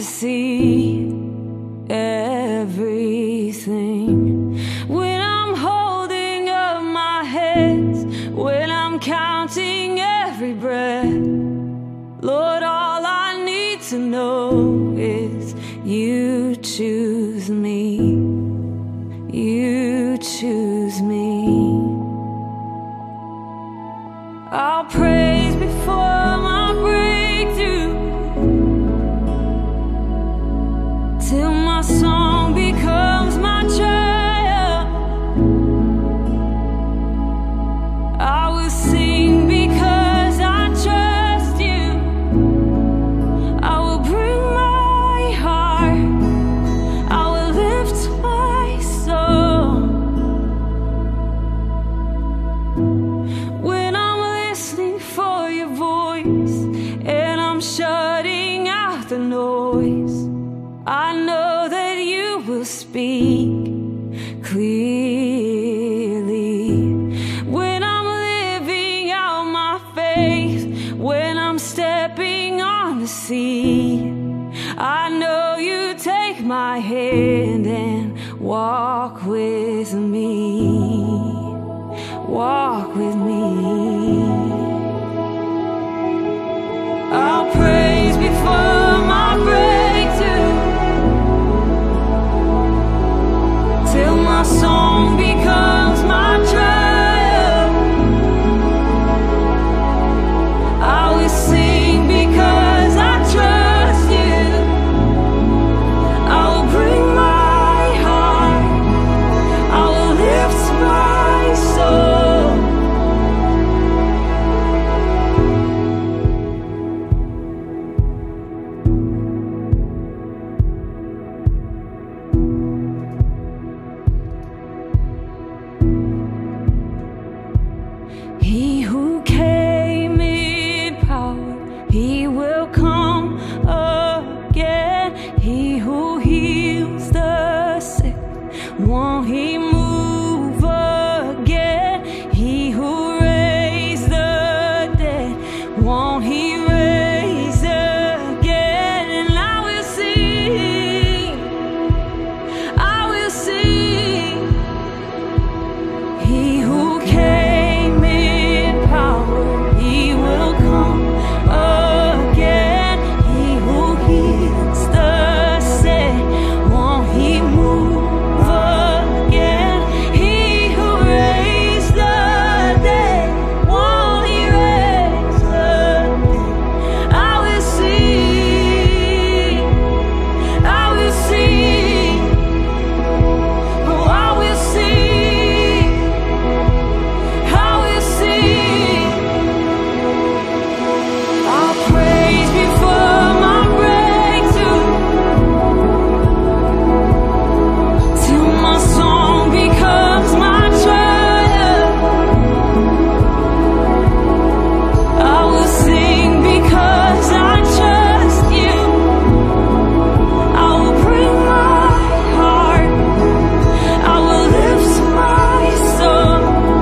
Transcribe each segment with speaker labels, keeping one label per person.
Speaker 1: see everything. When I'm holding up my hands, when I'm counting every breath, Lord, all I need to know is you choose me. You choose me. I'll praise before my breakthrough, till my song becomes my triumph. I will sing because I trust you. I will bring my heart, I will lift my soul. When I'm listening for your voice and I'm shutting out the noise, I know that you will speak clearly. When I'm living out my faith, when I'm stepping on the sea, I know you take my hand and walk with me. Walk with me. I'll praise before my breakthrough, till my song becomes my triumph. I will sing because I trust you. I will bring my heart, I will lift my soul. He who came in power, he will come again. He who heals the sick, won't he move again? He who raised the dead, won't he raise again? And I will sing, I will sing. He who came in power, he will come again. He who heals the sick, won't he move again? He who raised the dead, won't he raise again? I will sing, I will sing, oh, I will sing, I will sing. I'll praise before my breakthrough, till my song becomes my triumph. I will sing because I trust you. I will bring my heart, I will lift my soul.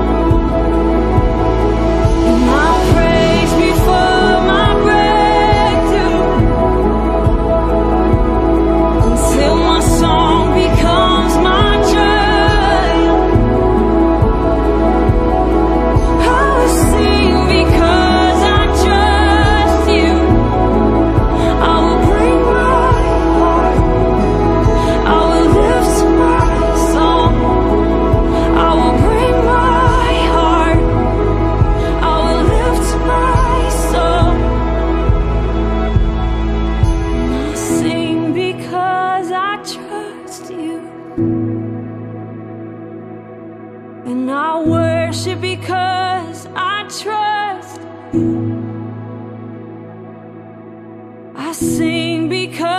Speaker 1: And I'll praise before my breakthrough, until my song becomes my triumph. I will sing because I trust you. I will bring my heart, I will lift my song. I will bring my heart, I will lift my soul. I'll sing because I trust you, and I'll worship because I trust you. I sing because